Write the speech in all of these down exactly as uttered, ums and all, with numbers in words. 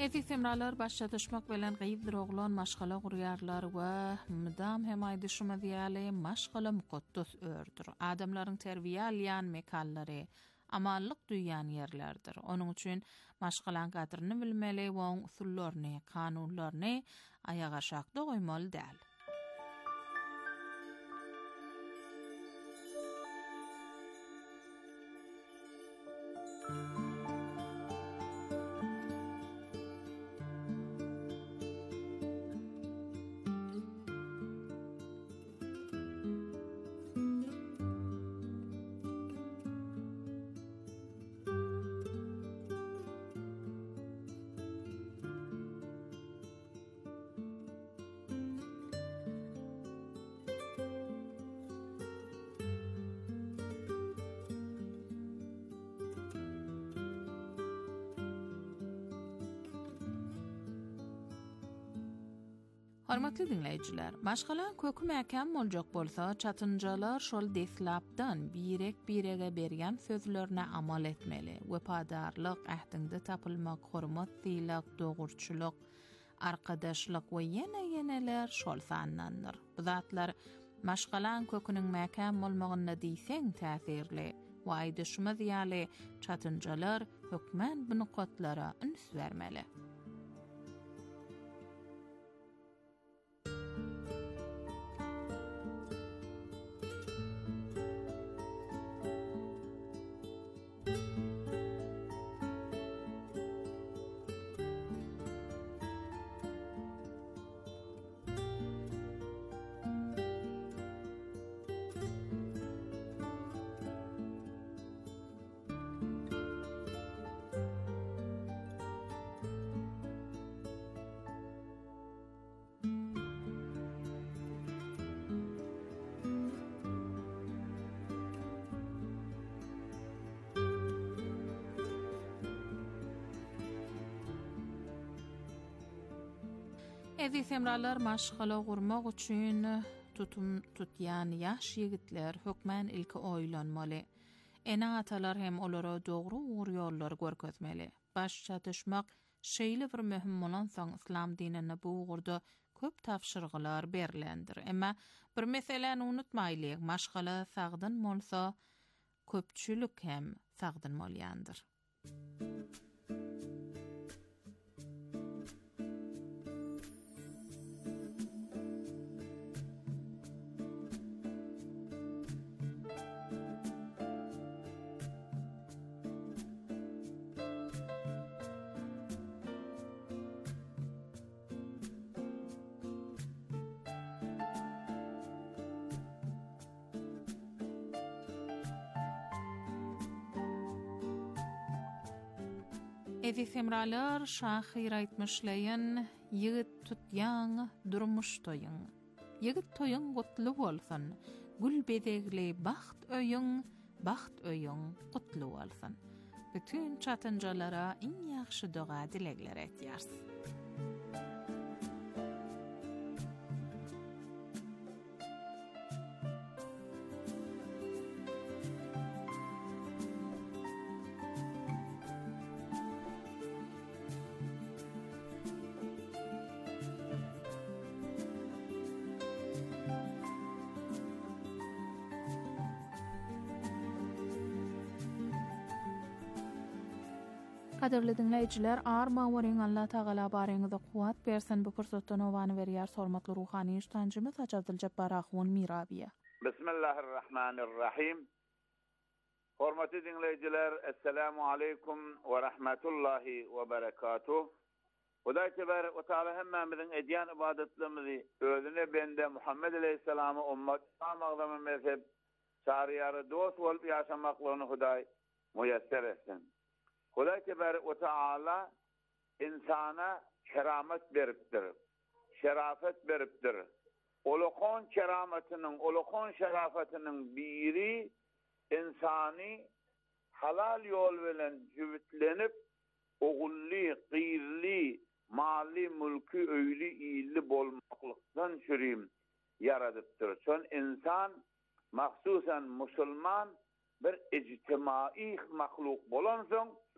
Etik semralar başlatışmak bilen gıyibdir oğlan maşgala guryarlar we mydam hem aýdyşyma diýäli maşgala muqaddas ördür. Adamlaryň terbiýe alýan mekallary amanlyk duýan ýerlerdir. Onuň üçin maşgalan gadyryny bilmeli we usullaryny, kanunlaryny ayaga şakda goýmaly däl. Hormatly dinleýijiler, maşgalan kökü mäkän boljak bolsa, çatynjalar şol deslapdan birek birege berýän sözlerine amal etmeli. Wepadarlyk, ähdiňde tapylmak, hormat diýlek, dogurçylyk, arkadaşlyk we ýene ýeneler şol sanlandyr. Bu zatlar maşgalan köküniň mäkän bolmagyna diýseň täsirli we aýdyşyma diýäli çatynjalar hökmen bu nukatlara üns bermeli. Ezi semralar maşgala gurmak üçin tutum tutýan ýaş ýigitler hökmen ilki oýlanmaly. Ene atalar hem olara dogry ugur ýollar görkezmeli. Baş çatışmak şeýle bir möhüm bolan soň islam dinine bu ugurda köp tapşyrgylar berilendir. Emma bir meseleni unutmaýlyk, maşgala sagdyn bolsa köpçülük hem sagdyn bolýandyr. Ezi semralar şahyr aýtmyşlaýan ýigit tutýan durmuş toýun. Ýigit toýun gutly bolsun, gül bedegli baht öýüň, baht öýüň gutly bolsun. Bütün çatynjalara iň ýaxşy doga dilekler etýärs. Kaderli dinleyijiler, arma weriň Allah Taala bareňizde kuwat bersin. Bu pursatdan owany berýär hormatly ruhany iştancymyz Haç Abdyljabbbar Ahwun Mirabiýa. Bismillahirrahmanirrahim. Hormatly dinleyijiler, assalamu aleykum we rahmetullahi we berekatuh. Hudaý tebar we taala hemmemiziň edýän ibadetlerimizi özüne bende Muhammed aleyhissalamy ummat tamamlagy mezhep şariýary dost bolup ýaşamaklygyny Hudaý muýasser etsin. Hudaý tebarek we taala insana keramet beripdir. Şerafet beripdir. Olukon kerametiniň, olukon şerafetiniň biri insani halal ýol bilen jüwitlenip ogully, gyrly, mali, mülki, öýli, iyli bolmaklykdan şürim yaradypdyr. Şon insan mahsusan musulman bir ijtimai mahluk bolan soň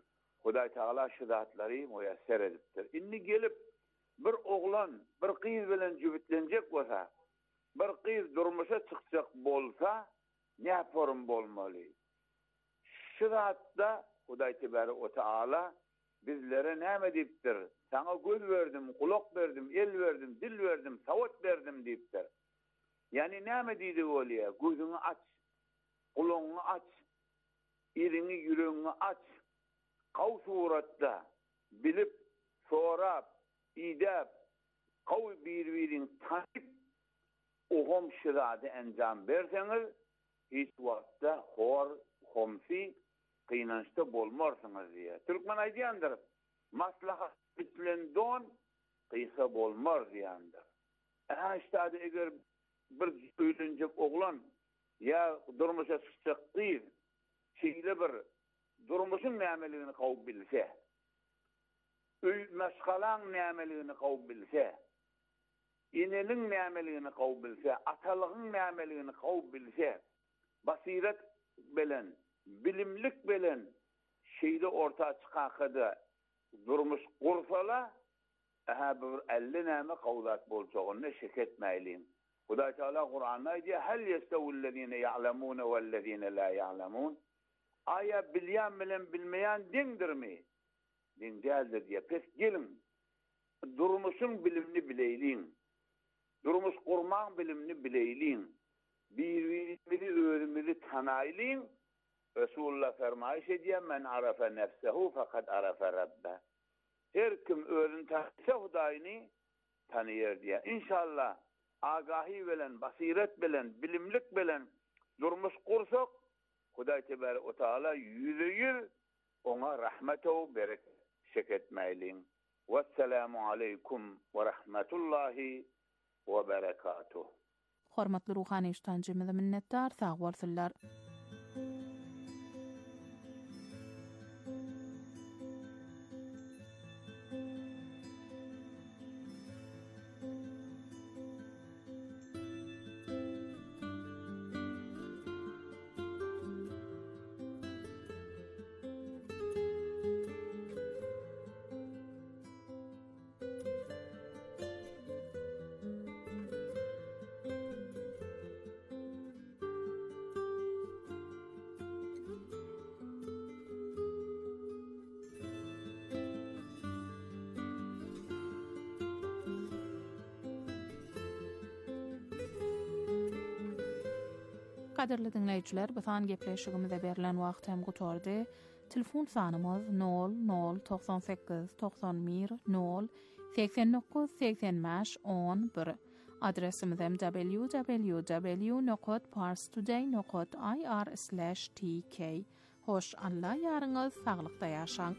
Hudaý Taala şu zatları müyesser edipdir. Inni gelip bir oglan, bir kız bilen jübitlenjek bolsa, bir kız durmuşa çykjak bolsa, ne form bolmaly? Şu zatda Hudaý Teala bizlere näme diýipdir? Sana göz verdim, kulak verdim, el verdim, dil verdim, sawat verdim diýipdir. Yani näme diýdi bolýa? Gözüňi aç, kulagyňy aç, iriňi ýüregiňi aç. Qaw suratda bilip, sorap, idap, qaw bir-biriň tanyp, ohom şirady enjam berseňiz, hiç wagtda hor, homsi, kynançda bolmarsyňyz diýe. Türkmen aýdýandyr, maslahat bilen don, kıysa bolmaz diýandyr. Ha işte eger bir öýlenjek oglan ya durmuşa çykjak kız, şeýle bir durmuşyň nämeligini gawup bilse, öý meşgalaň nämeligini gawup bilse, ineniň nämeligini gawup bilse, atalygyň nämeligini gawup bilse, basiret bilen, bilimlik bilen şeýle orta çykakda durmuş gursala, aha bir elli näme gawlat bolsagyny şek etmäýin. Hudaý Taala Kur'an'da diýär: "Hel yestawullezine ya'lemune vellezine la ya'lemun?" Aya bilýän bilen bilmeýän diňdirmi? Din däldir diýär. Pes gelin. Durmuşyň bilimini bileýin. Durmuş gurmaň bilimini bileýin. Bir-birini öwrümini tanaýlyn. Resulullah fermaýş edýär: "Men arafa nefsehu fakat arafa rabba." Her kim özüni tanısa Hudaýyny tanıýar diýär. İnşallah agahi bilen, basiret bilen, bilimlik bilen durmuş kursak, Hudaý Teala yüzüyür, ona rahmete ve bereket şeketmeylin. Vesselamu aleykum ve rahmetullahi ve berekatuh. Hormatly ruhany iştancymyza minnetdar, sag bolsunlar. Kaderli dinleyijiler, bu gepleşigimizde berilen wagt hem gutordy. Telefon sanymyz nol nol doksan sekiz doksan bir nol seksen dokuz seksen beş on bir. Adresimiz hem w w w nokta parstoday nokta i r slash t k. Hoş Allah ýaryňyz saglykda ýaşaň.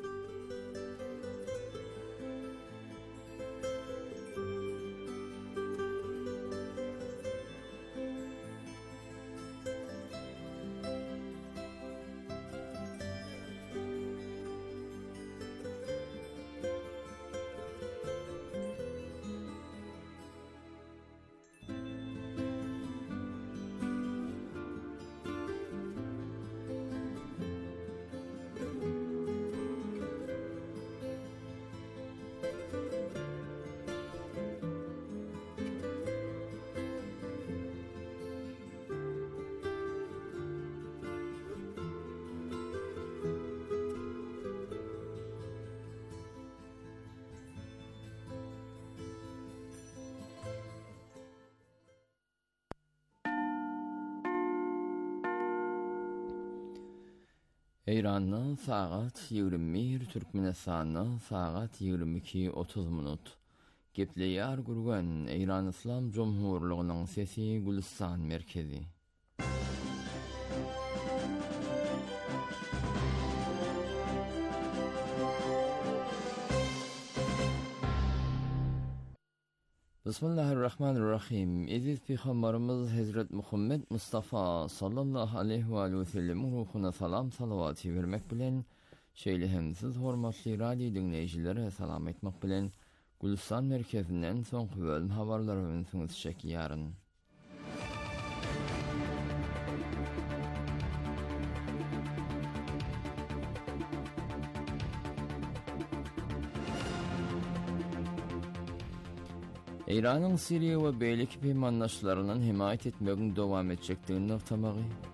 İran'dan saat yirmi bir, Türkmenistan'dan saat yirmi iki otuz minut. Gepleýär gurgan İran İslam Cumhurluğunyň sesi Gülistan merkezi. Bismillahirrahmanirrahim. Aziz Peygamberimiz Hazret Muhammed Mustafa sallallahu aleyhi ve sellem ruhuna salam salavat vermek bilen şeýle hem siz hormatly radio dinleýijilere salam etmek bilen Gülistan merkezinden soňky bölüm habarlary bilen siňiz çekýäryn. İran'ın Suriye ve beylik peymanlaşlarının himayet etmeğin devam edecektiğini nıqtamağı.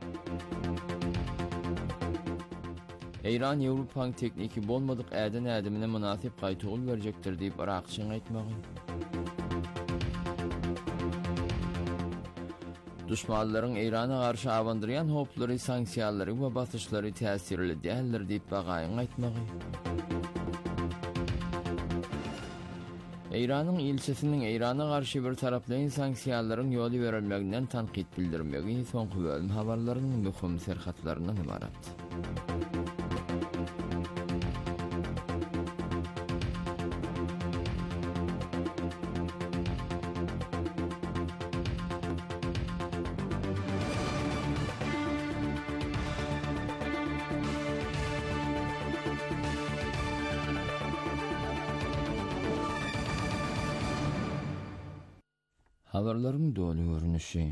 İran Avrupanın tekniki bolmadık äden ädimine münasip qaytığıl verecektir deyip Irakçın aytmağı. Düşmanların İran'a karşı avandırayan hopları, sanksiyaları ve basışları tesirli değerler deyip bagayın aytmağı. İran'ın ilçesinin İran'a karşı bir taraflayın sanksiyaların yolu verilmeğinden tankit bildirmeği sonku bölüm haberlerinin mühüm serhatlarından ibaret. Haberlerin dolu görünüşü.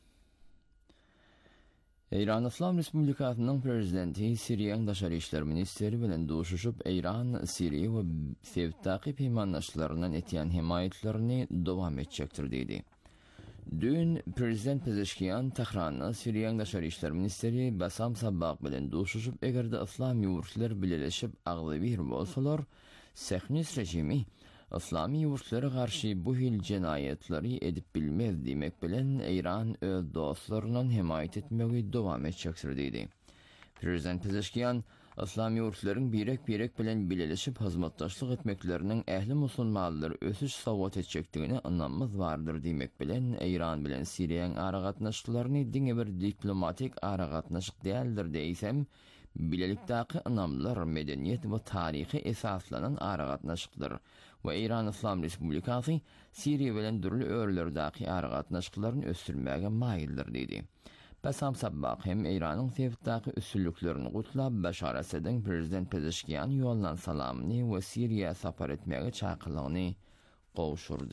İran İslam Respublikasının prezidenti Suriye'nin Daşarı İşler Ministeri bilen doşuşup İran, Suriye ve Sevtaki peymanlaşlarından etiyen himayetlerini devam edecektir dedi. Dün Prezident Pezeşkiyan Tahran'da Suriye'nin Daşarı İşler Ministeri Basam Sabbaq bilen doşuşup eğer de İslam yurtlar birleşip ağlı bir bolsalar, Sehnis rejimi İslami yurtlara karşı bu hil cinayetleri edip bilmez demek bilen İran öz dostlarının himayet etmeyi devam edecektir dedi. Prezident Pezeşkiyan, İslami yurtların birek birek bilen birleşip hizmetdaşlık etmeklerinin ehli musulmanlar ösüş savat edecektiğine anlamız vardır demek bilen İran bilen Suriye'nin aragatnaşıklarını dine bir diplomatik aragatnaşık değildir deysem, bileliktaki anlamlar medeniyet ve tarihi esaslanan aragatnaşıktır ve İran İslam Respublikası Suriye bilen dürlü örlerdeki aragatnaşıklarını ösürmeye maildir dedi. Basam Sabbaq hem İran'ın sevtaki üsüllüklerini kutlap Bashar Esad'ın Prezident Pezeşkiyan yollan salamını ve Suriye safar etmeye çağırlığını qovuşurdu.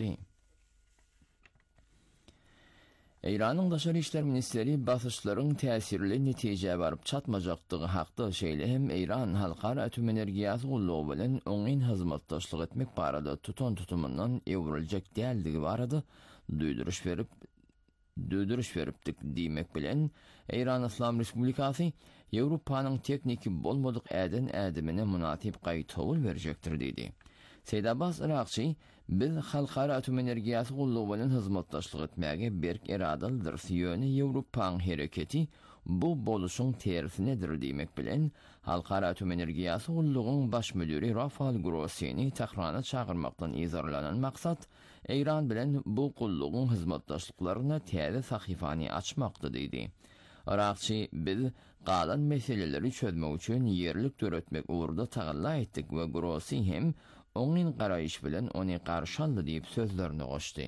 İran'ın Daşarı İşler Ministeri basışların tesirli netice varıp çatmacaktığı haqda şeyle hem İran halkara atom enerjisi ulluğu bilen onun hizmetdaşlık etmek barada tutan tutumundan evrilecek değerligi barada duyduruş verip duyduruş veripdik demek bilen İran İslam Respublikası Avrupa'nın tekniki bolmadık äden ädimine münasip qaytığıl verecektir dedi. Seydabaz Irakçı, biz halkara atom enerjisi ulluğu bilen hizmetdaşlık etmege berk iradalıdır siyöne Avrupa'nın hareketi bu boluşun tersinedir demek bilen halkara atom enerjisi ulluğun baş müdürü Rafael Grossini Tahran'a çağırmaktan izarlanan maksat İran bilen bu kulluğun hizmetdaşlıklarına täze sahifani açmaktı dedi. Irakçı, biz qalan meseleleri çözmek için yerlik töretmek uğurda tağalla ettik ve Grossi hem onun qarayış bilen onu qarşaldı deyip sözlerini qoşdu.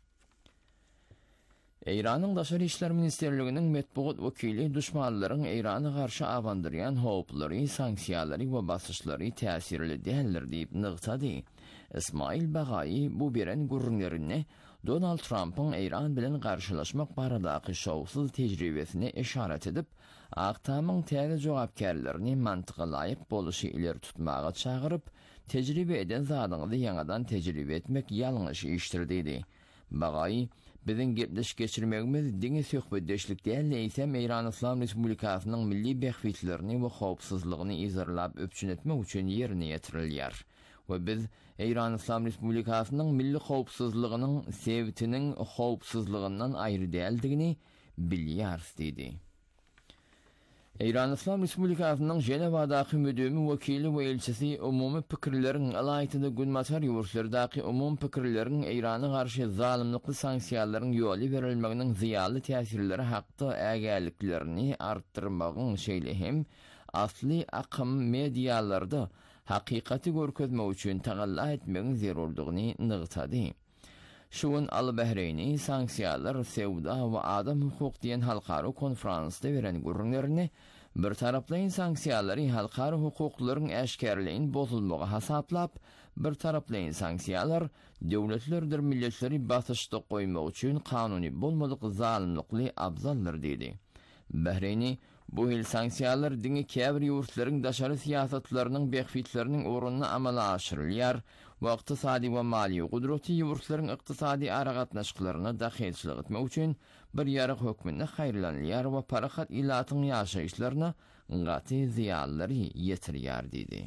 İran'ın Daşarı İşler Ministerliğinin metbuat vekili düşmanların İran'a karşı avandırayan hopları, sanksiyaları ve basışları tesirli değerler deyip nıqtadı. İsmail Bagay bu biren gurunlarını Donald Trump'ın İran bilen karşılaşmak baradaki şovsuz tecrübesine işaret edip, Aqtamın täze jogapkärlerini mantyga laýyk boluşy ileri tutmaga çağırıp, tecrübe eden zadyňyzy ýangadan tecrübe etmek ýalňyş iştir dedi. Bagay, bizin gepleş geçirmegimiz diňe söhbetdeşlik däl eýsem İran İslam Respublikasynyň milli behwitlerini we howpsuzlygyny izarlap öpçün etmek üçin ýerine ýetirilýär. We biz İran İslam Respublikasynyň milli howpsuzlygynyň sebitiniň howpsuzlygyndan aýry däldigini bilýärs dedi. İran İslam Respublikasynyň Jenewadaky müdümi wekili we elçisi umumy pikirlerin alaýytyda günmatar ýurtlardaky umum pikirlerin İrana garşy zalimlikli sanksiýalaryň ýoly berilmeginiň ziýaly täsirleri hakda ägäliklerini artdyrmagyň şeýle hem asly akym medialarda hakykaty görkezmek üçin tagalla etmegiň zerurlygyny nygtady. Şuun al-Behreyni sanksiyalar, sevda we adam hukuk diyen halkara konferansda veren gurrunlaryny bir taraplayın sanksiyaları halkara hukuklaryň äşkärliğin bozulmagy hasaplap, bir taraplayın sanksiyalar döwletlerdir milletleri basışda koymak üçin kanuny bolmadyk zalimlikli abzallar dedi. Behreyni bu hil sanksiyalar diňe käbir ýurtlaryň daşary siýasatlarynyň behwitleriniň orunyna amala aşyrylýar we iqtisadi we mali gudreti ýurtlaryň iqtisadi aragatnaşyklaryna dahylyçylyk etmek üçin bir ýarag hökmünde haýrlanýar we parahat ilatyň ýaşaýyşlaryna gaty ziýanlary ýetirýär diýdi.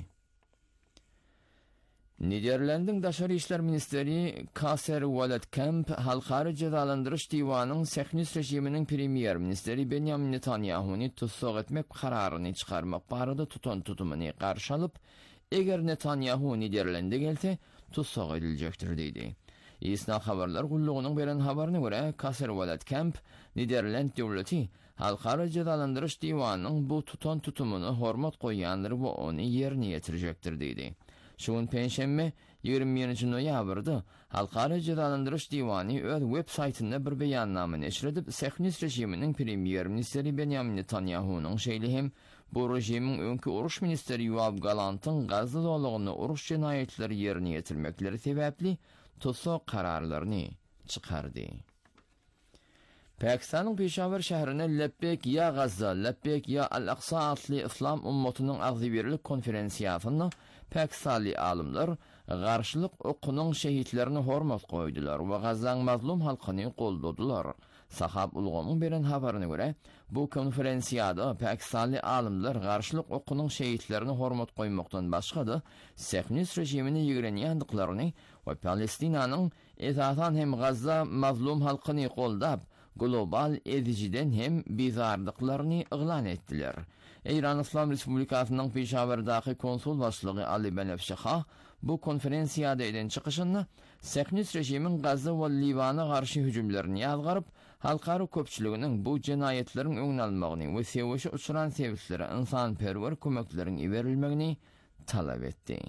Niderlandyň Daşary işler ministeri Kaser Waladkamp halkary cezalandyryş diýwanynyň Sehnis rejiminiň premier ministeri Benjamin Netanyahuny tutsak etmek kararyny çykarmak barada tutan tutumyny garşy alyp, eger Netanyahu Niderlande gelse tutsak ediljekdir diýdi. Isna habarlar gullugynyň beren habaryna görä Kaser Waladkamp Niderland döwleti halkary cezalandyryş diýwanynyň bu tutan tutumyny hormat goýandyr we ony ýerine ýetirjekdir diýdi. Şuň penşenme ýigirmeňinji noýabrda halkary cezalandyryş diýwany öz web saýtynda bir beýannama neşr edip, Sehnis rejiminiň premier ministeri Benjamin Netanyahunyň şeýle hem bu rejimiň öňkü uruş ministeri Yoav Galantyň Gazza dowlagyny uruş jenaýetleri ýerine ýetirmekleri sebäpli tutsak kararlaryny çykardy. Pakistanyň Peşawar şäherine Lebbek ya Gazza, Lebbek ya Al-Aqsa adly İslam ummatynyň agzybirlik konferensiýasyna Pakistanly alymlar garşylyk okunyň şehitlerini hormat goýdular we Gazzanyň mazlum halkyny goldadylar. Sahab ulgamyň beren habaryna görä, bu konferensiýada Pakistanly alymlar garşylyk okunyň şehitlerini hormat goýmakdan başga da Sehnis rejimini ýigrenýändiklaryny we Palestinanyň esasdan hem Gazza mazlum halkyny goldap, global ediciden hem bizarlyklaryny yglan etdiler. İran İslam Respublikasynyň Peşawardaky konsul başlygy Ali Benefşeha bu konferensiýada eden çykyşyny Sehnis rejimiň Gazza we Libana garşy hüjümlerini ýazgaryp, halkary köpçüliginiň bu jenaýetleriň öňüni almagyny we sewişe uçuran sewislere insanperwer kömekleriň iberilmegini talap etdi.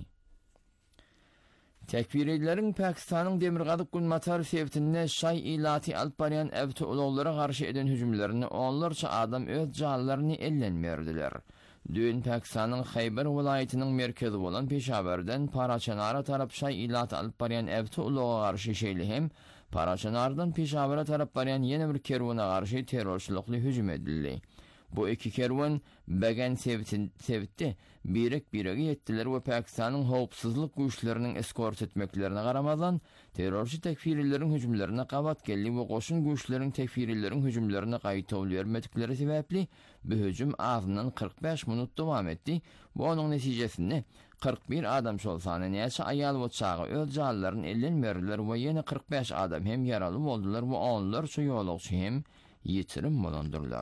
Tekfirçileriň Pakistanyň Demirgazyk Gulmatar sewtinde şaý ilaty alyp barýan äwti ulaglara garşy eden hüjümlerini onlarça adam öz janlaryny ellenmerdiler. Dün Pakistanyň Hayber welaýatynyň merkezi bolan Peşawardan Paraçanara tarap şaý ilaty alyp barýan äwti ulaga garşy şeýle hem Paraçanardan Peşawara tarap barýan ýene bir kerwana garşy terrorçylykly hüjüm edildi. Bu iki kerwan Bagan sevitde birek birege yetdiler we Pakistanyň howpsuzlyk güýçleriniň eskort etmeklerine garamazdan terrorçy tekfirleriň hüjümlerine gabat geldi we goşun güýçleriň tekfirleriň hüjümlerine gaýtaw bermedikleri sebäpli bu hüjüm azyndan kırk beş minut dowam etdi. Bu onuň netijesinde kırk bir adam şolsany näçe aýal we çagy öz janlaryny ellenmerdiler we ýene kırk beş adam hem ýaraly boldular we onlarça ýolagçy hem ýetirim bolandyrlar.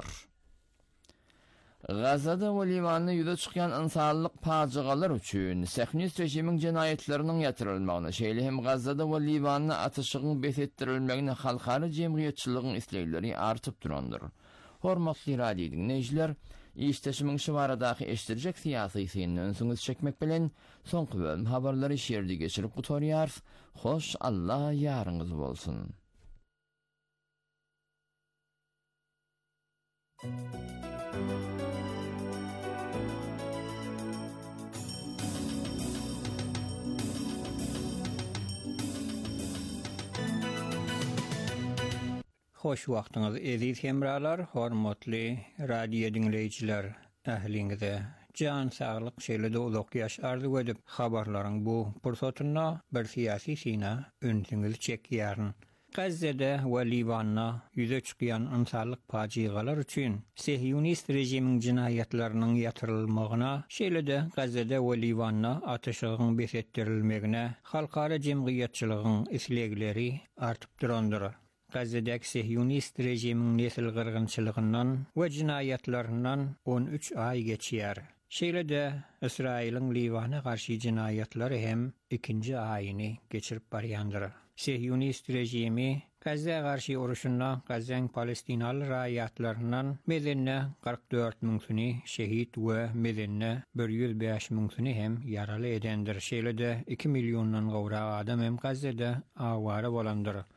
Gazzada we Libanda ýüze çykýan insanlyk paçygalar üçin Sehnis rejimiň jenaýetleriniň ýatyrilmagyna şeýle hem Gazzada we Libanda atyşygyň besetdirilmegine halkary jemgyýetçiligiň islegleri artyp durandyr. Hormatly radio dinleýijiler, işteşimiň şu baradaky eşdirjek syýasy synnyň öňüňiz çekmek bilen soňky bölüm habarlary şeýerde geçirip gutarýar. Hoş Allah ýaryňyz bolsun. Hoş wagtyňyz eziz hemralar, hormatly radio dinleýijiler, ähliňize jan saglyk şeýle uzak ýaş arzu edip habarlaryň bu pursatyna bir syýasy syna öňüňiz çekýärn. Gazzada we Libanda ýüze çykýan insanlyk paçygalar üçin Sehyonist rejimiň jinaýetleriniň ýatyrylmagyna, şeýle-de Gazzada we Libanda atyşygyň besetdirilmegine halkary jemgyýetçiligiň islegleri artyp durandyr. Gazzadaky Sehyonist rejimiň nesil gyrgynçylygyndan we jinaýetlerinden on üç ay geçýär. Şeýle-de Israýlyň Libana garşy jinaýetleri hem ikinji aýyny geçirip barýandyr. Sehyonist rejimi Gazza garşy uruşunda Gazzanyň Palestinaly raýatlarynyň medenne kırk dört miňsini şehit we medenne bir yüz beş miňsini hem ýaraly edendir. Şeýle-de iki milyondan gowrak adam hem Gazzada awara bolandyr.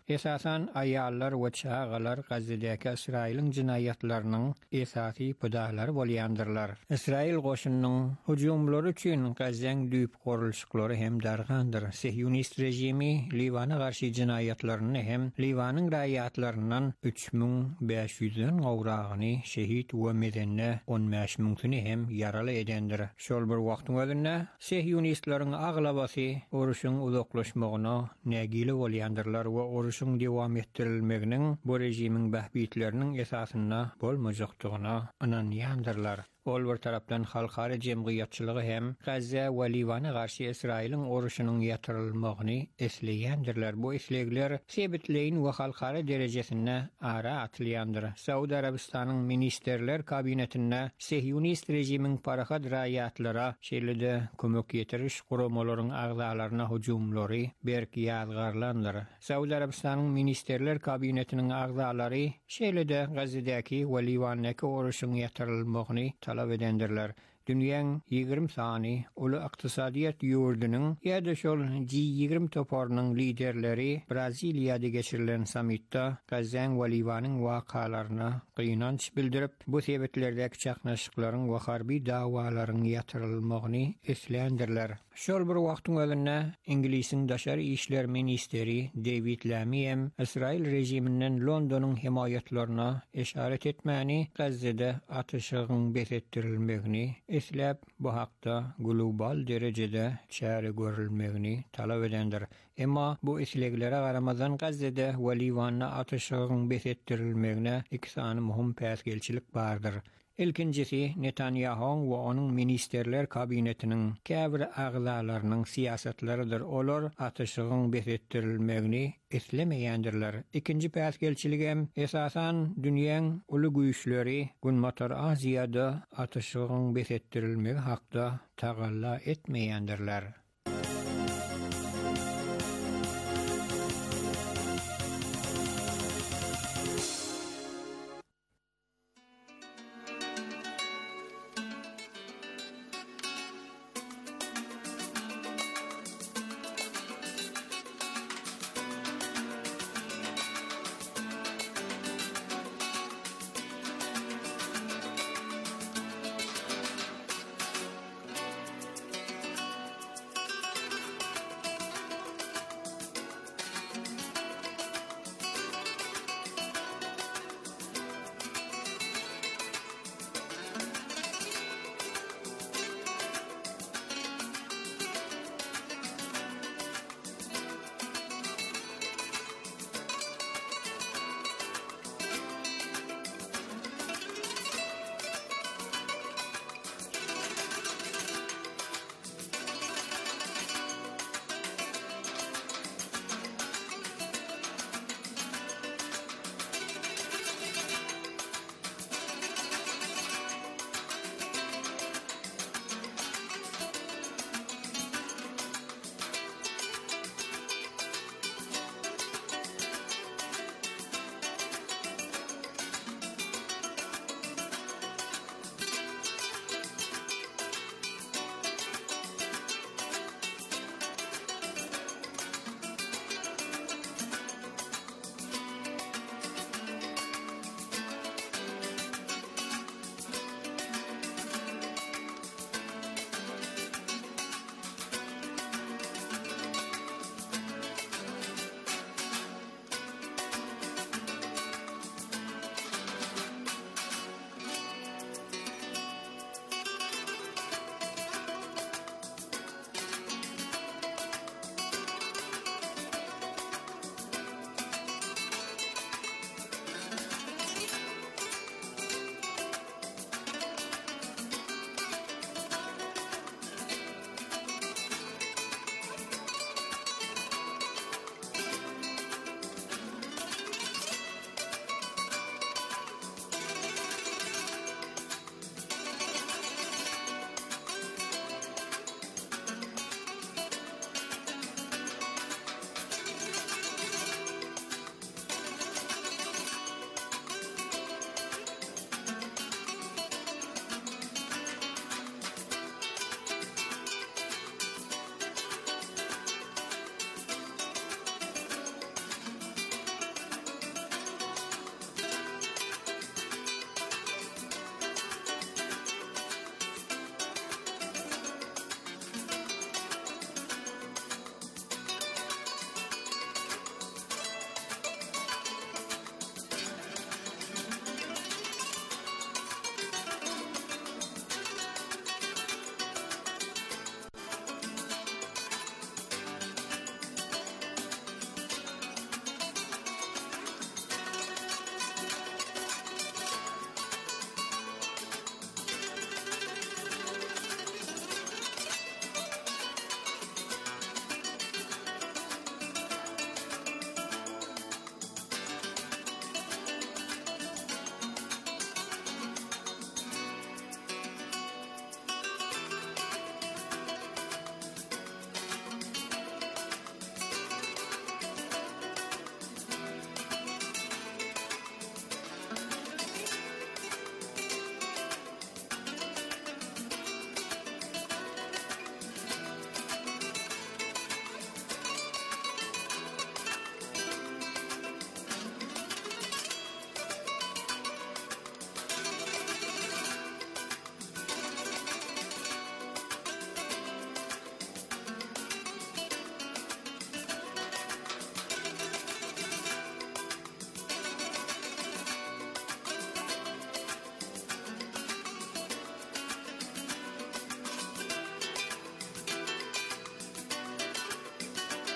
Esasan ayallar we çağalar Gazze'deki İsrail'in cinayetlerinin esasy pıdahları bolýandyrlar. İsrail goşunynyň hujumlary üçin Gazzeň düýp gorulşyklary hem dargandyr. Sihyonist rejimi Liwana garşy cinayetlerini hem Liwanyň raýatlaryndan üç bin beş ýüzden gowragyny şehit we medenne on beş miňini hem yaraly edendir. Şol bir wagtyň özünde Sihyonistlaryň aglabasy uruşyň uzaklaşmagyna nägili bolýandyrlar we uruşyň dewam etdirilmeginiň bu rejimiň bahbitleriniň esasyna bolmajakdygyna inanýandyrlar. Ol bir tarapdan halkara jemgyýatçylygy hem Gazze we Liwana garşy İsrail'in uruşynyň ýatyrylmagyny esleýändirler. Bu eslegler sebitleýin we halkara derejesinde ara atylýandyr. Saudi Arabistanyň ministerler kabinetinde Sihyonist rejimiň parahat raýatlara şeýlede kömek ýetiriş guramalaryň agzalaryna hujumlary berki ýazgarlandyr. Saudi Arabistanyň ministerler kabinetiniň agzalary şeýlede Gazze'däki we Liwanyňky uruşyň ýatyrylmagyny talap edendirler. Dünýäň ýygrimi sany uly ykdysadyýat ýurdüniň ýa-da şol G ýygrimi toparynyň liderleri Braziliýada geçirilen samitda Gazzeň we Liwanyň wakalaryna gynanç bildirip, bu sebetlerdäki çaknaşyklaryň we harby dawalaryň ýatyrylmagyny eslendirler. Şol bir wagtyň özünde Inglisiň daşary işler ministeri David Lammy hem İsrail rejiminden Londonyň himayetlerine işaret etmäni Gazze'de atyşygyň besetdirilmegini eslep bu hakda global derejede çäre görülmegini talap edendir. Emma bu esleglere garamazdan Gazze'de we Liwanyna atyşygyň besetdirilmegine iki sany muhim päsgelçilik bardyr. İlkincisi Netanyahu we onuň ministerler kabinetiniň käbir agzalarynyň siýasatlarydyr. Olar atyşygyň besetdirilmegini eslemeýändirler. İkinji päsgelçilik hem esasan dünýäň uly güýçleri Günmotor Aziýada atyşygyň besetdirilmegi hakda tagalla etmeýändirler.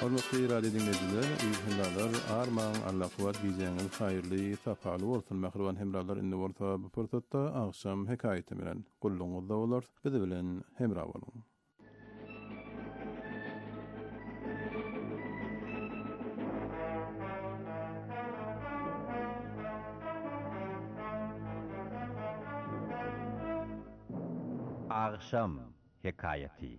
Hormatly radio dinleyijiler, iyi günler. Armağan Allah'wat bizeňiz haýyrly, tapaly bolsun. Mähriban hemralar indi bolsa bu pursatda akşam hekaýeti bilen gulluňyzda bolar. Biz bilen hemra boluň. Akşam hekayeti.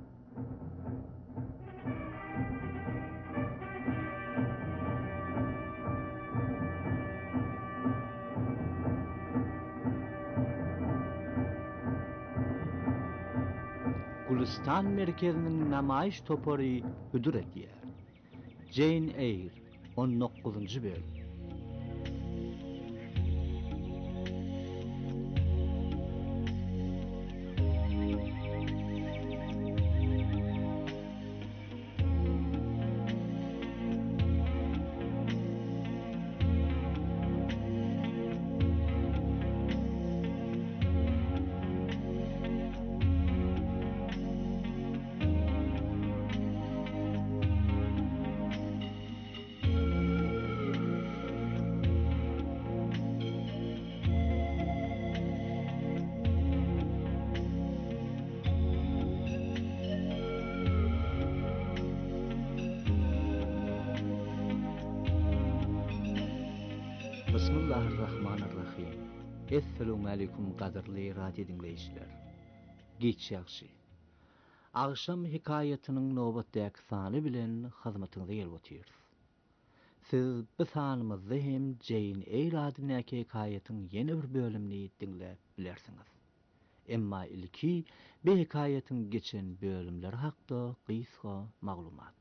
Gulistan merkezinin namayiş topory hüdür etýär. Jane Eyre on dokuzuncu bölüm. Bismillahirrahmanirrahim. Esselamu aleykum qadirli radio dinleyijiler. Geç ýagşy. Akşam hikaýatynyň nobatdaky sany bilen hyzmatyňyza gelip otyr. Siz bu sanymyzda hem Jane Eyre adyndaky hikaýatyň ýene bir bölümini dinläp bilersiňiz. Emma ilki bu hikaýatyň geçen bölümleri hakda gysga maglumat.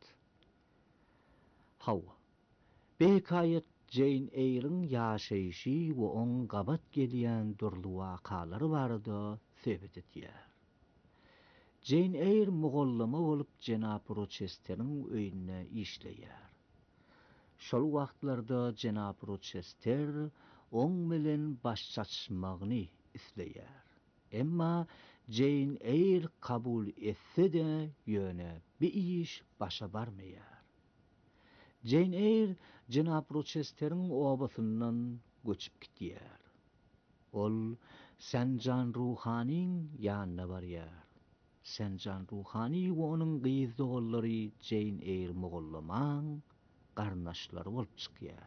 Hawa. Bu hikaýat Jane Eyre'in yaşayışı ve on gabat gelýän durly wakalary barada sebep etýär. Jane Eyre mugallama bolup Jenap Rochester'in öýünde işleýär. Şol wagtlarda Jenap Rochester on bilen baş çatışmagyny isleýär. Emma Jane Eyre kabul etse-de ýöne bir iş başa barmaýar. Jane Eyre Jenap Rochester'in obasından göçüp gitýär. Ol Senjan Ruhanyň ýanyna barýar. Senjan Ruhany we onuň gyýyzdy oğullary Jane Eyre mugallamaň garnaşlary bolup çykýar.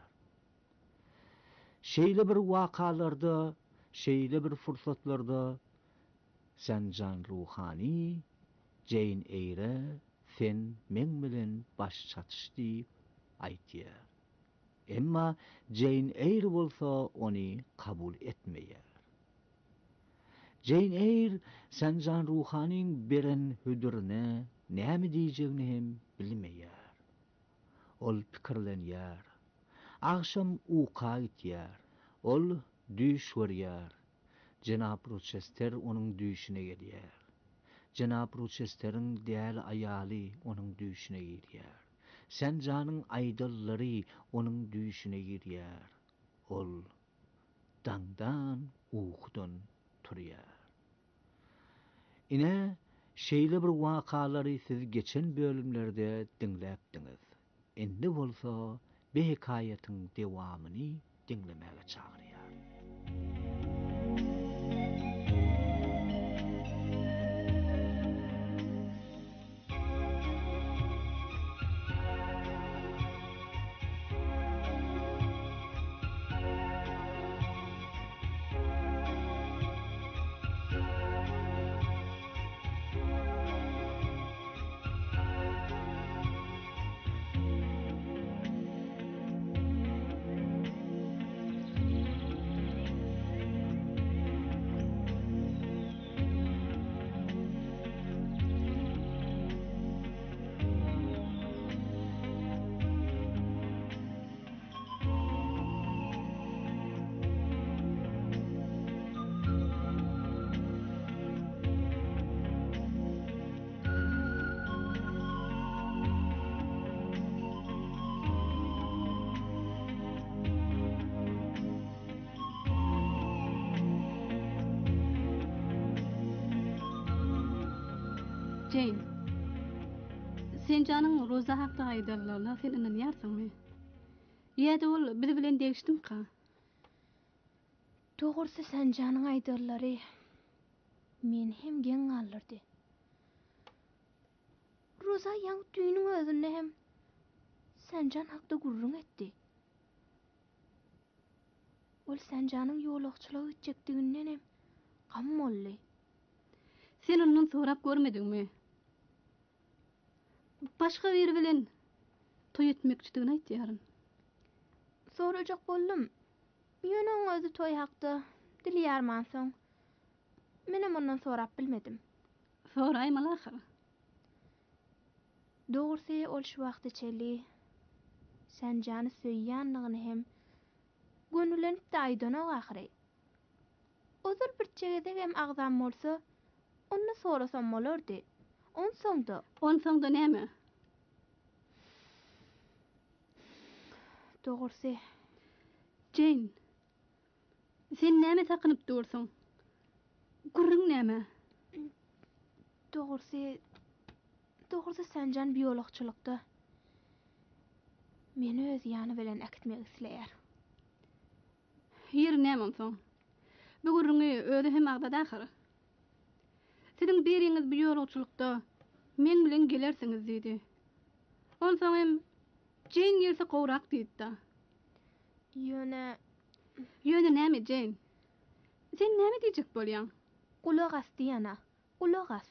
Şeýle bir wakalarda, şeýle bir fursatlarda Senjan Ruhany Jane Eyre sen men bilen baş çatışdy aýtýar. Emma Jane Eyre bolsa ony kabul etmeýär. Jane Eyre Senjan Ruhanyň beren hüdürine näme diýjegini hem bilmeýär. Ol pikirlenýär. Akşam uka gitýär. Ol düş görýär. Jenap Rochester onuň düşüne gelýär. Jenap Rochester'in diýäl aýaly onuň düşüne gelýär. Senjanyň aýdallary onuň düşüne girýär. Ol dangdan uğdan turýar. Ine şeýle bir wakalary siz geçen bölümlerde dinläpdiňiz. Endi bolsa bu hikaýatyň dewamyny dinlemäge çagyrýar. Jane, Sen canın Roza haqda aydarlarla sen inan yarsın mı? Ýa-da ol bizi bilen degişdim ka. Doğrusu sen canın aydarlary men hem gen alırdı. Roza ýa düýnüň özünde hem sen can haqda gurrun etdi. Ol sen canın ýolakçylyk etjekdiginden hem gam boldy. Sen ondan sorap görmedingmi? Başga biri bilen toy etmekçidigini aýtýaryn. Sorajak boldum. Ýöne oň özü toy haqda dilýärmansoň. Menem ondan sorap bilmedim. Soraýmala ahir. Doğrusu ol şu wagty çeli sen jany söýýänligini hem gönülenip de aýdanok ahyry. Ozur bir çegede hem agzam bolsa onu sorasam bolardy. On soňda, on soňda näme? Doğrusu Jane, sen näme sakynyp dursun? Gurrun näme? Doğrusu Doğrusu sen can biyologçylykda meni öz ýany bilen akitmek isleýär. Ýer näme soň? Bu gurruny özi hem agdada ahyr. Siziň biriňiz biyologçylykda men bilen gelersiňiz diýdi. On soň hem Jane gelse gowrak diýdi. Ýöne Ýöne näme Jane? Sen näme diýjek bolýan? Kulak as diýana, kulak as.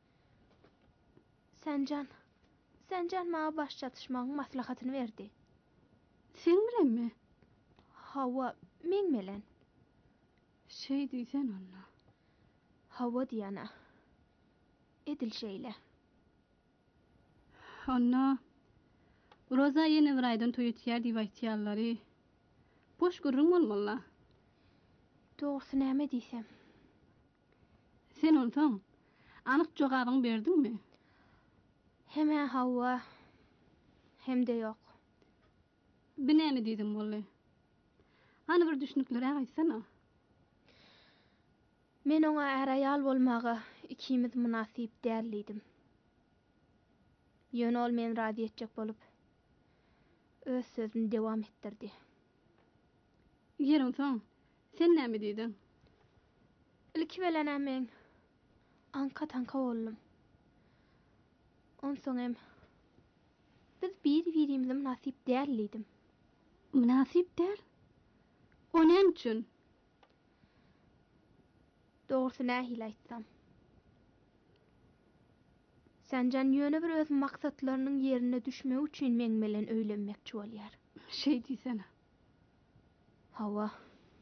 Sencan, Sencan mağa baş çatışmagyň maslahatyny berdi. Sen bilenmi? Hawa, men bilen. Şey diýsen onda. Hawa diýana. Edil şeýle. Onda Roza ýene bir aýdan toý etýär diýip aýtýarlary. Boş gurrun bolmaly. Dogry näme diýsem? Sen onsoň anyk jogabyň berdiňmi? Hem Hawa hem de ýok. Bu näme diýdim bolly? Ana bir düşünüklere aýtsana. Men oňa er aýal bolmagy ikimiz münasip dällidim. Ýöne ol men rady etjek bolup öz sözüni dewam etdirdi. Ýer onsoň sen näme diýdin? Ilki bilen men anka tanka boldum. Onsoň hem biz bir-birimize münasip dällidim. Münasip däl? O näme üçin? Doğrusu nähili aýtsam. Sencan ýöne bir öz maksatlarynyň ýerine düşmek üçin men bilen öýlenmekçi bolýar. Şey diýsene. Hawa.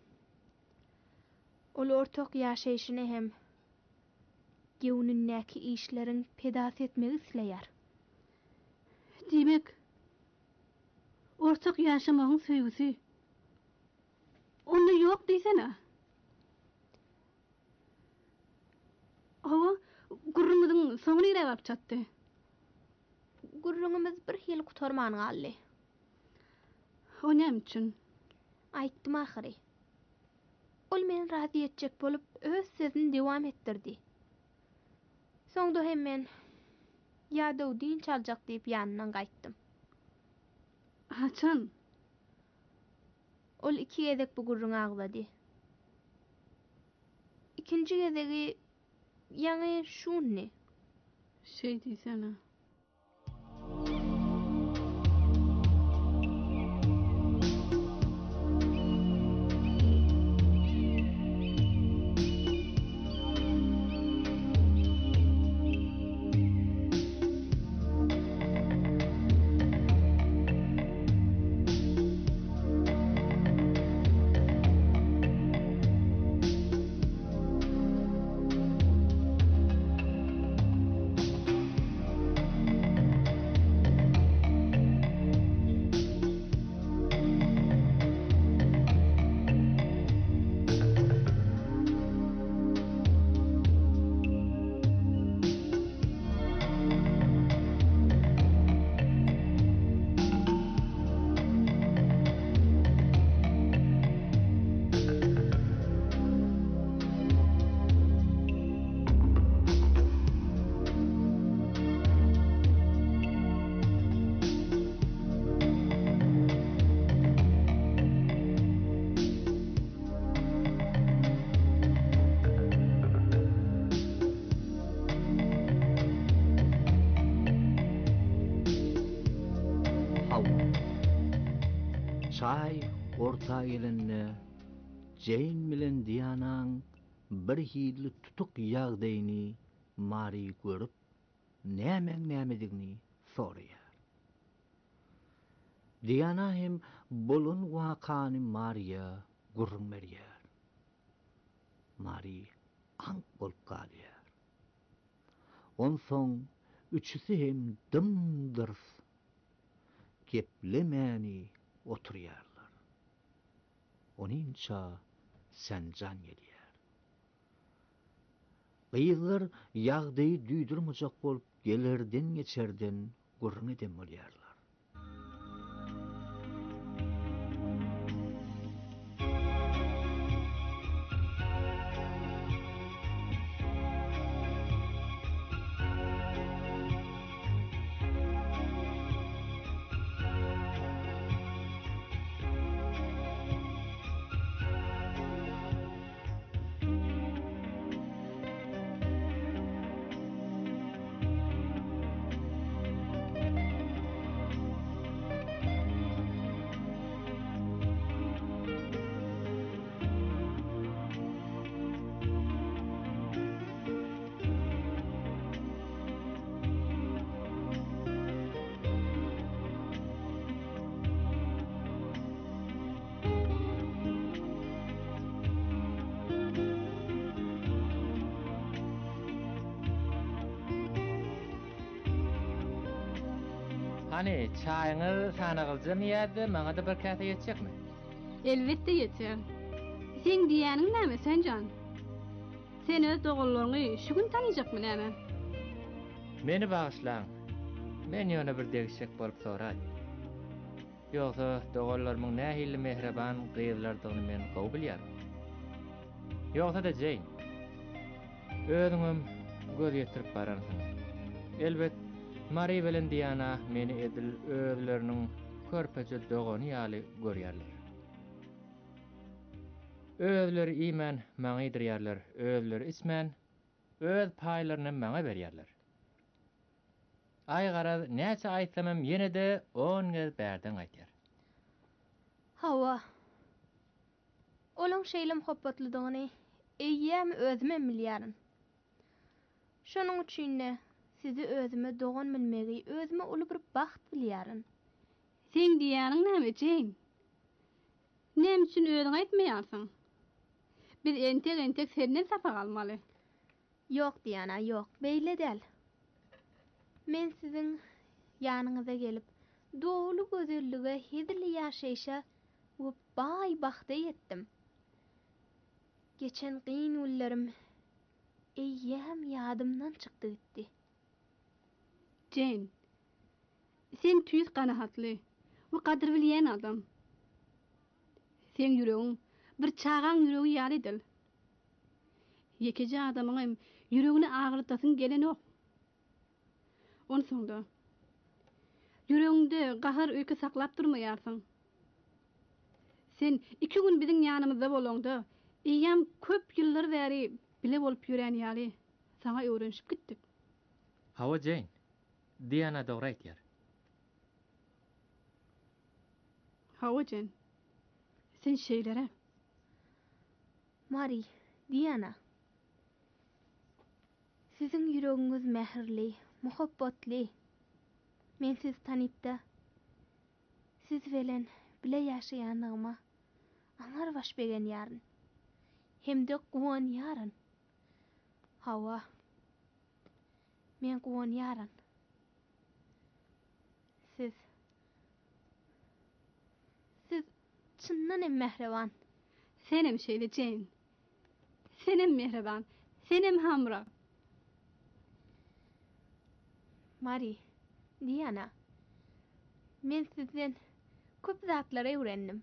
Ol ortak ýaşaýyşyny hem gewünündäki işleriň pedas etmegi isleýär. Demek ortak ýaşamagyň söýgüsi onda ýok diýsene. Hawa, gurrumyzyň soňuny ýere bap çatdy. Gurrumyz bir hil kutarman galdy. O näme üçin? Aýtdym ahyry. Ol meni rady etjek bolup öz sözüni dewam etdirdi. Soňda hem men ýa-da diň çaljak diýip ýanyna gaýtdym. Haçan? Ol iki gezek bu gurrun agzady. İkinci gezegi ýa-ni şunny. Şey diýsene. çay orta gelenne Jane bilen Diana'nın bir hidli tutuk yağdayını Mari görüp nämen nämedigini soruyor. Diana hem bolun wakany Maria gurrun berýär. Mari ank bolup galýar. Onsoň üçüsi hem dymdyrs geplemäni oturýarlar. Onynça Sencan gelýär. Gyýylar ýagdaýy düýdürmejek bolup gelerden geçerden gurrun edem bolýarlar. Hani çayını sana kılcam yedi, bana da bir kase yetecek mi? Elbette yeter. Sen diýäniň näme Sencan? Sen öz dogullygyny şu gün tanıjak mı näme? Meni bağışlaň. Men ýöne bir degişek bolup soraý. Ýogsa dogullarymyň nähili mehriban gyýylardygyny men gowy bilýär. Ýogsa da Jane. Özüňem göz ýetirip baransyň. Elbet Mari bilen Diana meni edil özleriniň körpeje dogany ýaly görýärler. Özleri iýmen maňa ýerler, özleri ismen öz paýlaryny maňa berýärler. Ay garaz näçe aýtsamam ýene de on göz bärden aýtýar. Hawa. Olaň şeýlem hopatlydygyny eýýäm özüme bilýärem. Şonuň üçin sizi özüme dogan bilmegi, özüme uly bir baxt bilýärem. Sen diýäniň näme Jane? Näme üçin özüň aýtmaýarsyň? Bir entek entek senden sapa galmaly. Ýok Diana, ýok, beýle däl. Men sizin ýanyňyza gelip, dogly gözellige hezli ýaşaýşa we baý baxta ýetdim. Geçen gyn günlerim eýýäm ýadymdan çykdy gitdi. Jane, sen tüýüz kanahatly we gadyr bilýän adam. Sen ýüregiň bir çağan ýüregi ýalydyl. Ýekeje adamyň ýüregini agyrtasyň gelen ok. Onsoňda ýüregiňde gahar öýke saklap durmaýarsyň. Sen iki gün biziň ýanymyzda bolanda, eýýäm köp ýyllar bäri bile bolup ýören ýaly saňa öwrenşip gitdik. Hawa Jane, Diana dogry aýtýar. Hawa Jane, sen şeýlere. Mari, Diana. Sizin ýüregiňiz mähirli, muhabbatly. Men siz tanypda siz bilen bile ýaşaýanyma aňar baş beren ýaryn. Hemde guwan ýaryn. Hawa. Men guwan ýaryn. Siz Siz çyndan hem mehriban. Senem şeýle Jane. Senem mehriban, senem hamra. Mari, Diana. Men sizden köp zatlara öwrendim.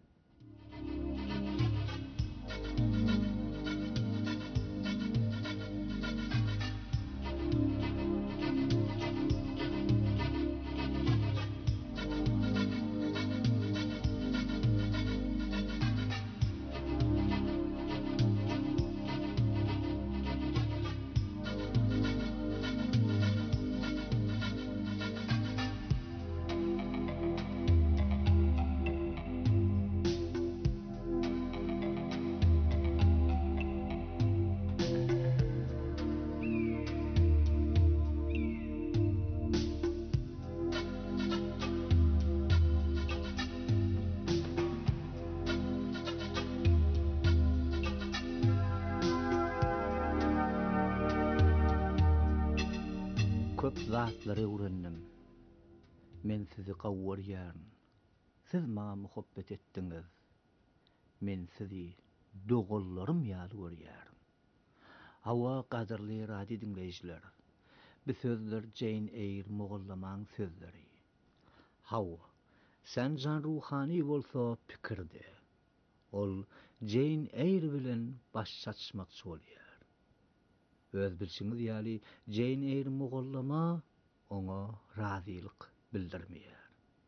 köp zatları öğrendim. Men sizi qawwarýaryn. Siz maňa muhabbet etdiňiz. Men sizi dogallarym ýaly görýärm. Hawa gadyrly radio dinleýijiler. Bu sözler Jane Eyre Moğollaman sözleri. Hawa, sen jan ruhani bolsa pikirde. Ol Jane Eyre bilen baş çatışmakçy bolýar. Öz bilşiňiz ýaly Jane Eyre Moğollama oňa razylyk bildirmeýär.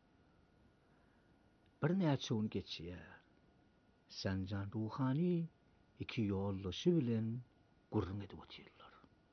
Bir näçe gün geçýär. Sen jan ruhani iki ýoldaşy bilen gurrun edip oturýarlar.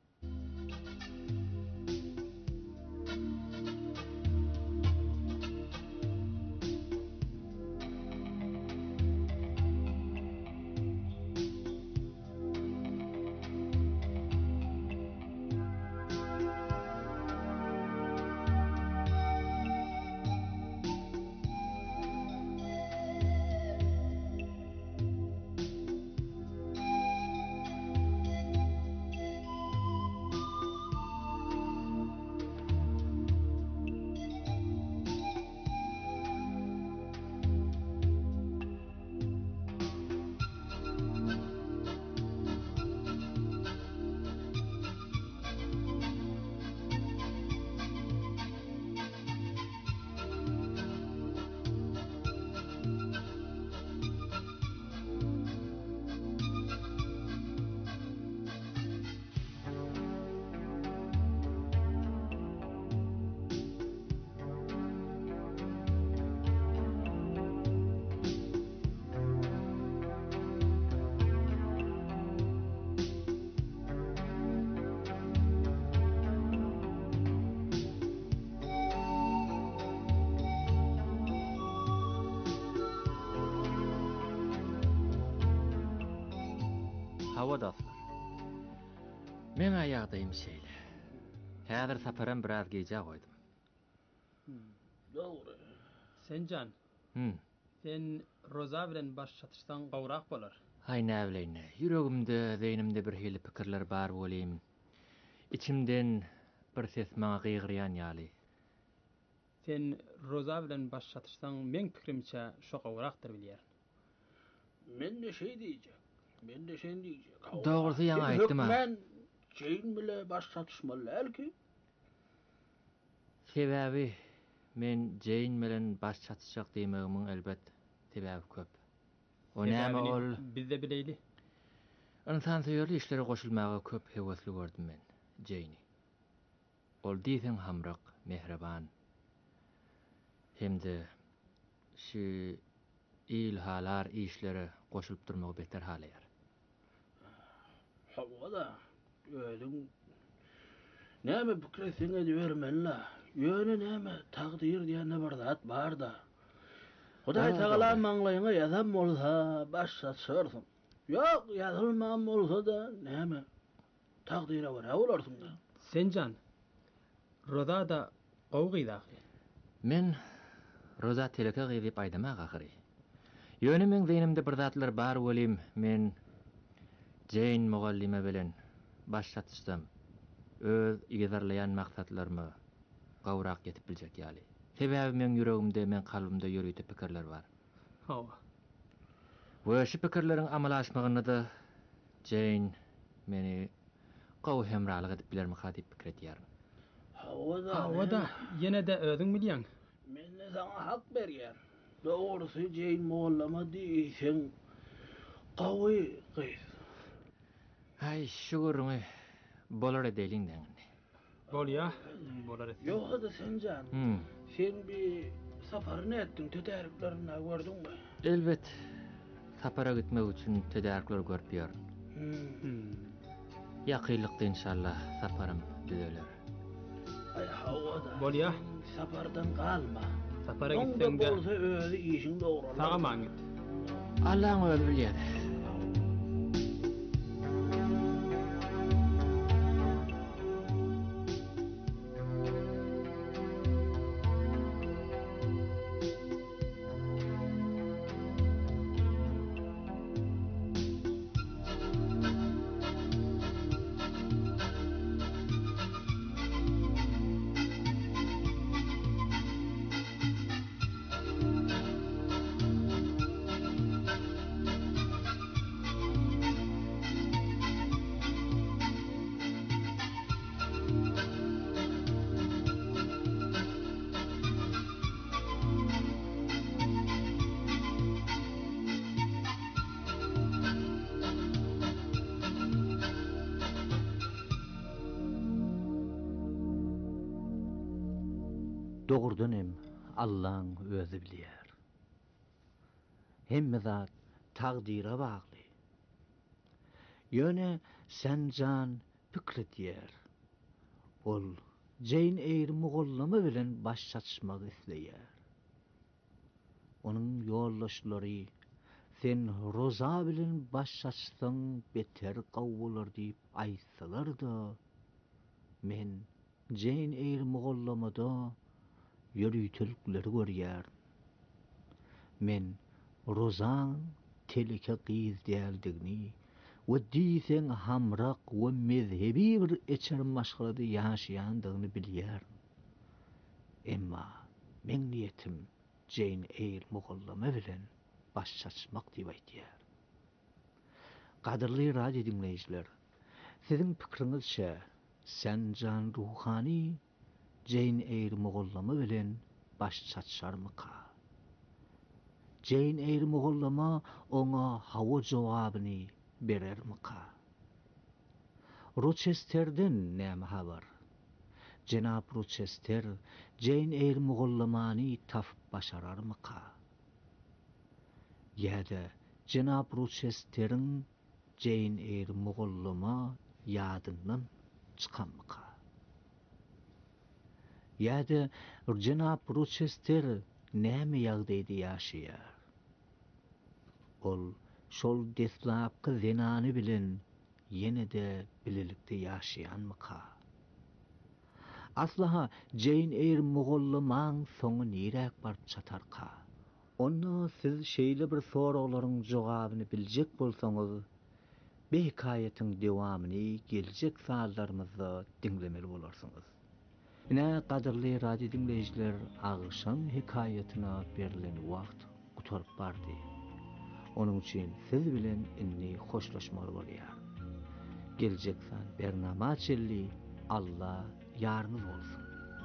Hawa dostlar. Men aýagdaýym şeýle. Häzir saparam biraz geje goýdum. Dogry. Senjan. Hmm. Sen Roza bilen baş çatışsan gowrak bolar. Hay näbileyne. Yüregimde, zeýnimde bir hili pikirler bar bolýym. İçimden bir ses maňa gygyrýan ýaly. Sen Roza bilen baş çatışsan men pikirimçe şo gowrakdyr bilýär. Men de şey diýjek. Men de sen diýjek. Dogry ýa aýtdym. Men Jane bilen baş çatışmalar ki. Sebäbi men Jane bilen baş çatışjak diýmegimiň elbet sebäbi köp. O näme ol biz de bileyli. Insan söýerli işlere goşulmaga köp hewesli gördüm men Jane. Ol diýsen hamrak, mehriban. Hemde şu ilhalar işlere goşulyp durmagy beter halýar. Hawa da ödüm näme pikirsiňe diýermenler. Ýöne näme taqdir diýende bir zat bar da. Hudaý tagala maňlaýyňa ýazam bolsa başa çörsin. Ýok, ýazylmagan bolsa da näme taqdire bara bolarsyň da. Senjan Roza da gowgyda. Men Roza teleke gyzyp aýdamak ahyry. Ýöne men zeýnimde bir zatlar bar bolym, men Jane Moğallima bilen baş çatışdym. Öz ýazarlayan maksatlarymy gowrak getip biljek ýaly. Sebäbi men ýüregimde, men kalbymda ýürüýte pikirler bar. Hawa. Bu şu pikirleriň amalaşmagyny da Jane meni gowy hemralyk edip bilermi hadip pikir etýär. Hawa da, Hawa da ýene de özüň bilýän. Men de sana hak berýär. Dogurusy Jane Moğallama diýsen gowy gyz. Ay şuguruňy bolar edeliňden. Bolýa, bolar etdi. Ýok da Senjan. Hmm. Sen bir saparyny etdiň, tedariklerini gördüňmi? Elbet sapara gitmek üçin tedarikler görüp ýörün. Hmm. Ýakylykda inşallah saparym düzeler. Ay Hawa da. Bolýa, sapardan galma. Sapara gitseň de bolsa özi işiň dogry. Tagaman git. Allahyň özi bilýär. Doğrudan hem Allah'ın özü bilýär. Hemme zat taqdira bagly. Ýöne sen can pikret yer. Ol Jane Eyre mugollama bilen baş çatışmak isleýär. Onun yollaşlary sen Roza bilen baş çatışsaň beter gawular diýip aýtsalar da, men Jane Eyre mugollamada ýörüýtülikleri görýär. Men Rozan telike gyz däldigini we diýsen hamrak we mezhebi bir eçer maşgalada ýaşaýandygyny bilýär. Emma men niýetim Jane Eyre mugallama bilen baş çatışmak diýip aýtýar. Gadyrly radio dinleýijiler, siziň pikiriňizçe sen can ruhani Jane Eyre mugallama bilen baş çatışarmyka? Jane Eyre mugallama oňa hawa jogabyny berermika? Rochester'den näme habar? Jenap Rochester Jane Eyre mugallamany tapyp başararmyka? Ýa-da Jenap Rochester'iň Jane Eyre mugallama ýadyndan çykanmyka? Ýa-da Jenap Rochester näme ýagdaýda ýaşaýar? Ol şol deslapky zenany bilen ýene-de bililikde ýaşaýanmyka? Aslaha Jane Eyre mugallamaň soňy nirek barp çatarka? Onu siz şeýle bir soraglaryň jogabyny biljek bolsaňyz, bu hikaýatyň dewamyny geljek saatlarymyzda dinlemeli bolarsyňyz. Ine gadyrly radio dinleýijiler, agşam hikaýatyna berilen wagt gutarıp bardy. Onun üçin siz bilen inni hoşlaşmaly bolýar. Geljek saat bernama çelli Allah ýarynız bolsun.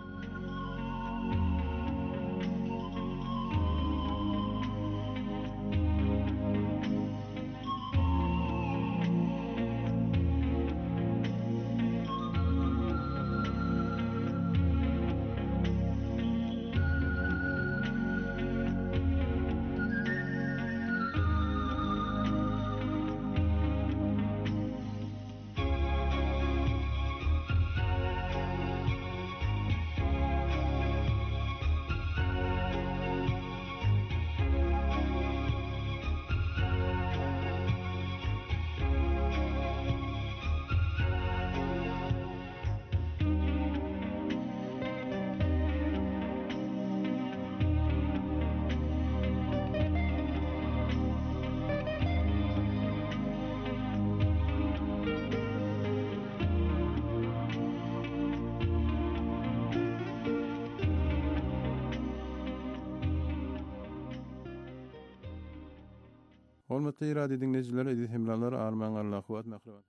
Hormatly radio dinleyijiler, edip hemralar arman Allah kuwat mahraban.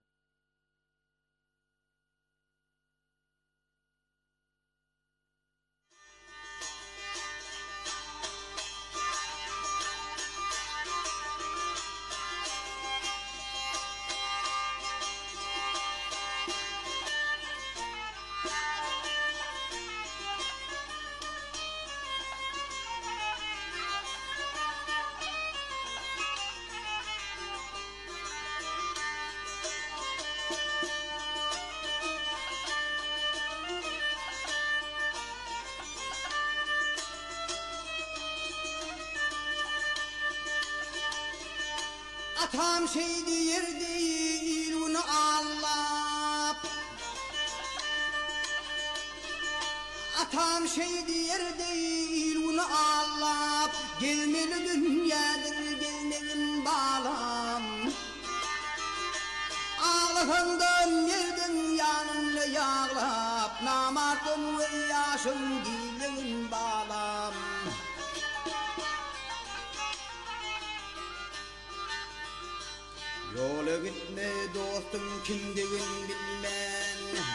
Atam şey diyer değil onu Allah. Atam şey diyer değil onu Allah. Gelmeli dünyadır gelmegin bağlam. Ağlatandan yerden yanımla yağlap. Namartım ve yaşım dilin bağlam. Yola gitme dostum kimdigin bilmen.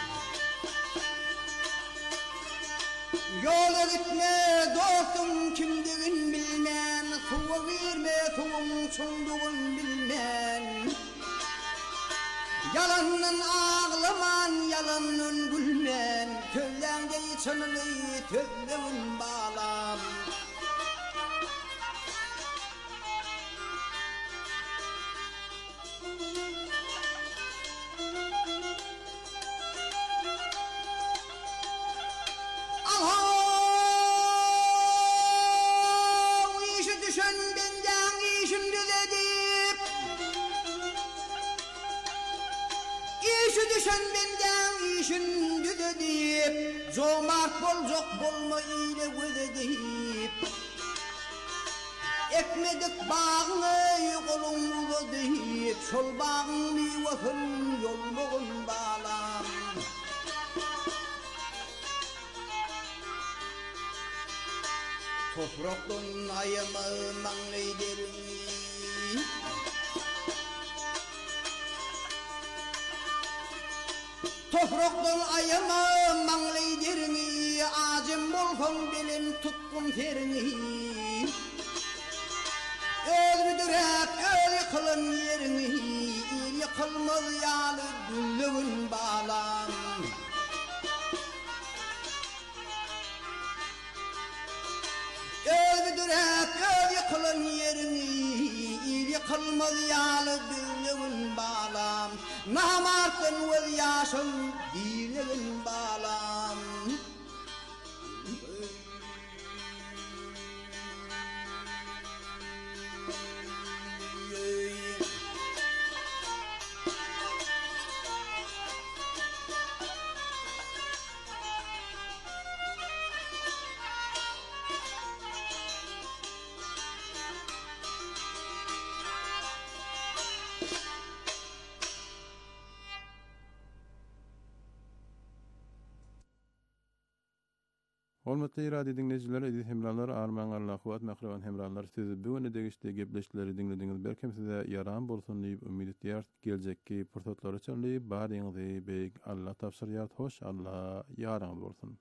Yola gitme dostum kimdigin bilmen. Suwa verme suwun sunduğun bilmen. Yalanın ağlaman, yalanın gülmen, töllende içanını töllevin bağlam. Zomart bolcok bolma ile ödedip ekmedik bağını kolun ödeyip sol bağın meyvahın yolluğun bağlam. Toprakın ayımı manleyderini Toprakdan ayıma manleydirini acım bolhon bilin tutkum terini Öl müdürek öl yıkılın yerini İl yıkılmaz yalı güllüğün bağlam Öl müdürek öl yıkılın yerini İl yıkılmaz yalı güllüğün bağlam Namartın ve yaşın dilin bağlam Hormatly radio dinleyijiler, edit hemralar, arman Allah kuwat mahraban hemralar, sizi bu öne degişde gepleşleri dinlediňiz. Berkem size yaram bolsun diýip ümid etýär. Geljekki pursatlary üçin baryňyzy beýik Allah tapşyrýar. Hoş Allah ýaraňyz bolsun.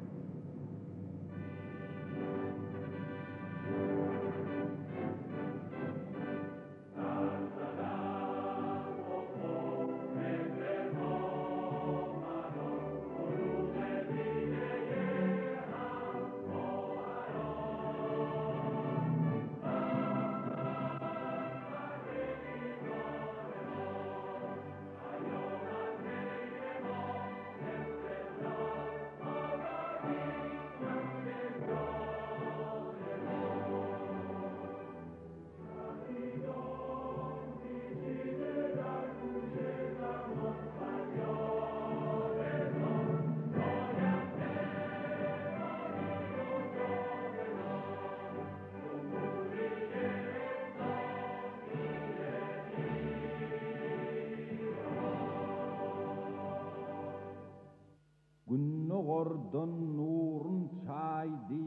Günnogordan nurun çaydi,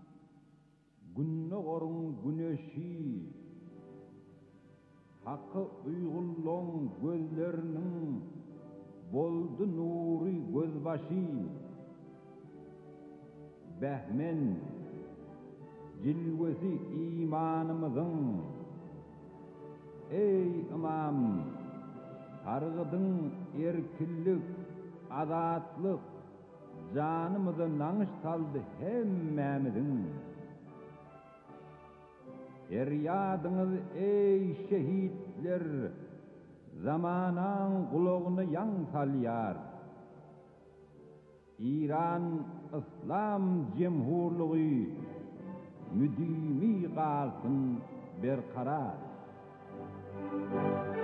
günnogorun güneşi, hakkı uygulluğun gözlerinin boldu nuri gözbaşı. Behmen, cilvesi imanımızın, ey imam, targıdın erkillik, azatlık, canımızı nanış saldı hemmemizin. Feryadınız ey şehitler, zamanan kulağını yan salyar. İran İslam Cemhurluğu müdimi kalsın berkarar.